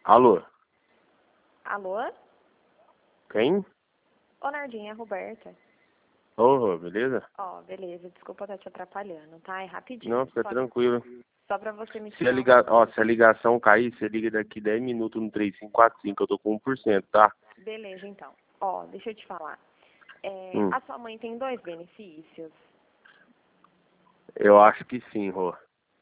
Alô? Alô? Quem? Ô, Nardinha, é a Roberta. Ô, beleza? Ó, beleza, desculpa estar te atrapalhando, tá? É rapidinho. Não, fica tranquilo. Só pra você me Se a, tirar se a ligação cair, você liga daqui 10 minutos no 3545, eu tô com 1%, tá? Beleza, então. Ó, deixa eu te falar. Hum. A sua mãe tem 2 benefícios? Eu acho que sim, Rô.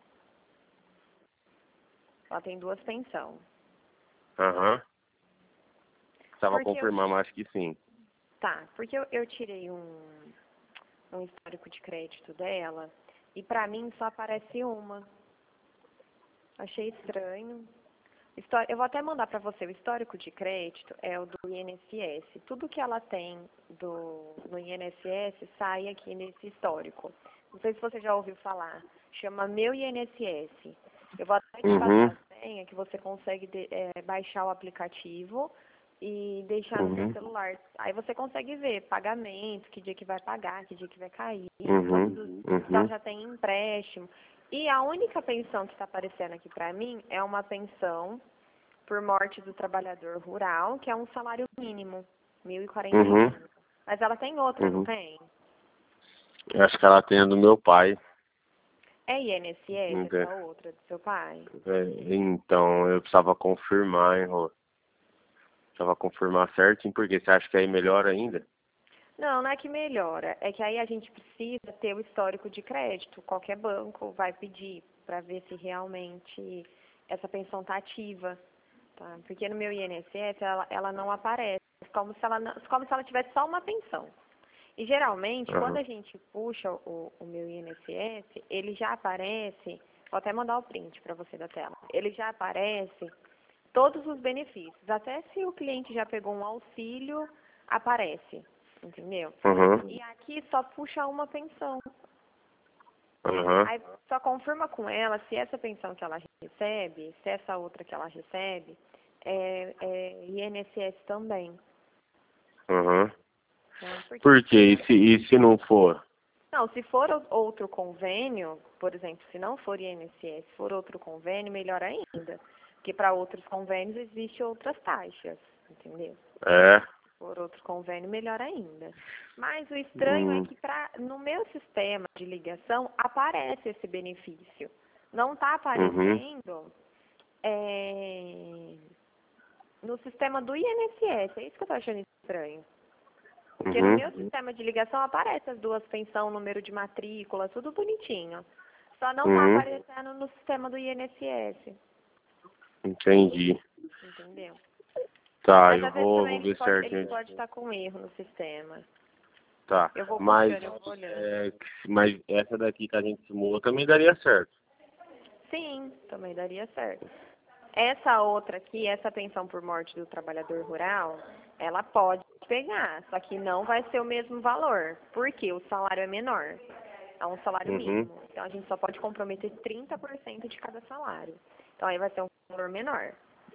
Ela tem 2 pensão. Aham. Precisava Porque confirmar, mas acho que sim. Tá, porque eu tirei um histórico de crédito dela e pra mim só aparece uma. Achei estranho. Eu vou até mandar pra você. O histórico de crédito é o do INSS. Tudo que ela tem no INSS sai aqui nesse histórico. Não sei se você já ouviu falar. Chama Meu INSS. Eu vou até te passar a senha que você consegue baixar o aplicativo e deixar no seu celular. Aí você consegue ver pagamento, que dia que vai pagar, que dia que vai cair, se ela já tem empréstimo. E a única pensão que está aparecendo aqui para mim é uma pensão por morte do trabalhador rural, que é um salário mínimo, 1.045. Mas ela tem outra, não tem? Eu acho que ela tem a do meu pai. É INSS essa outra do seu pai? Então, eu precisava confirmar, hein, Rô? Precisava confirmar certinho, porque você acha que aí melhora ainda? Não, não é que melhora. É que aí a gente precisa ter o histórico de crédito. Qualquer banco vai pedir para ver se realmente essa pensão está ativa. Tá? Porque no meu INSS ela não aparece. Como se ela tivesse só uma pensão. E geralmente, quando a gente puxa o meu INSS, ele já aparece, vou até mandar o print para você da tela, ele já aparece todos os benefícios. Até se o cliente já pegou um auxílio, aparece, entendeu? E aqui só puxa uma pensão. Aí só confirma com ela se essa pensão que ela recebe, se essa outra que ela recebe, é INSS também. Por quê? E se não for? Não, se for outro convênio, por exemplo, se não for INSS, se for outro convênio, melhor ainda. Porque para outros convênios existem outras taxas, entendeu? Se for outro convênio, melhor ainda. Mas o estranho é que no meu sistema de ligação aparece esse benefício. Não está aparecendo no sistema do INSS. É isso que eu estou achando estranho. Porque no meu sistema de ligação aparece as 2 pensões, número de matrícula, tudo bonitinho. Só não está aparecendo no sistema do INSS. Entendi. Entendeu? Tá, Mas eu às vezes vou também ver certinho. ele pode estar com erro no sistema. Tá, Eu vou mas, puxando, eu vou olhando. mas essa daqui que a gente simulou também daria certo. Sim, também daria certo. Essa outra aqui, essa pensão por morte do trabalhador rural, ela pode pegar, só que não vai ser o mesmo valor, porque o salário é menor. É um salário mínimo. Então a gente só pode comprometer 30% de cada salário. Então aí vai ser um valor menor.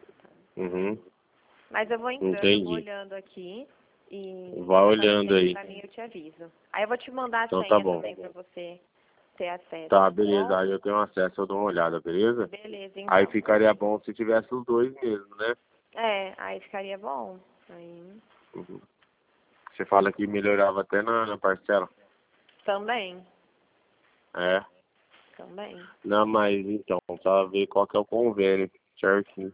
Mas eu vou entrando, eu vou olhando aqui e vai olhando aí. pra mim eu te aviso. Aí eu vou te mandar a Então senha tá bom. também pra você ter acesso. Tá, beleza. Aí eu tenho acesso, eu dou uma olhada, beleza? Beleza, então. Aí ficaria bom se tivesse os 2 mesmo, né? Aí ficaria bom. Aí Você fala que melhorava até na parcela. também. Também. Não, mas então, pra ver qual que é o convênio, certinho.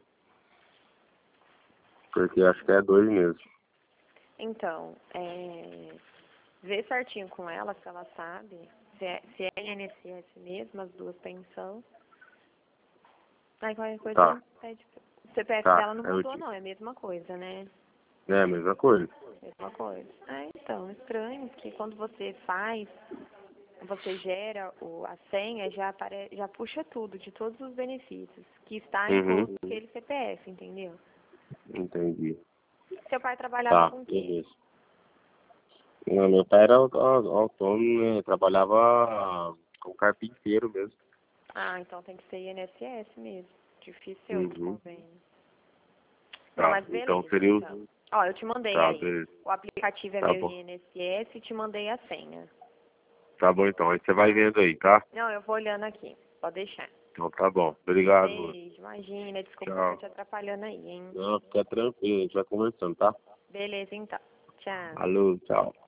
Porque acho que é 2 mesmo. Então, vê certinho com ela se ela sabe. Se é INSS mesmo, as 2 pensões. Aí qualquer coisa a gente pede. O CPF dela não mudou não, é a mesma coisa, né? É a mesma coisa. Mesma coisa. Então, estranho, porque quando você faz, você gera a senha, já puxa tudo, de todos os benefícios, que está incluso aquele CPF, entendeu? Entendi. Seu pai trabalhava com o quê? Beleza. Não, meu pai era autônomo, né? Trabalhava como carpinteiro mesmo. Então tem que ser INSS mesmo. Difícil ser outro convênio. Não, Tá, mas beleza. então seria Então. Ó, eu te mandei aí. beleza. O aplicativo é Tá meu bom. INSS e te mandei a senha. Tá bom então, aí você vai vendo aí, tá? Não, eu vou olhando aqui. Pode deixar. Então tá bom. Obrigado. Beijo, imagina, desculpa Tchau. por te atrapalhando aí, hein? Não, fica tranquilo, a gente vai conversando, tá? Beleza, então. Tchau. Alô, tchau.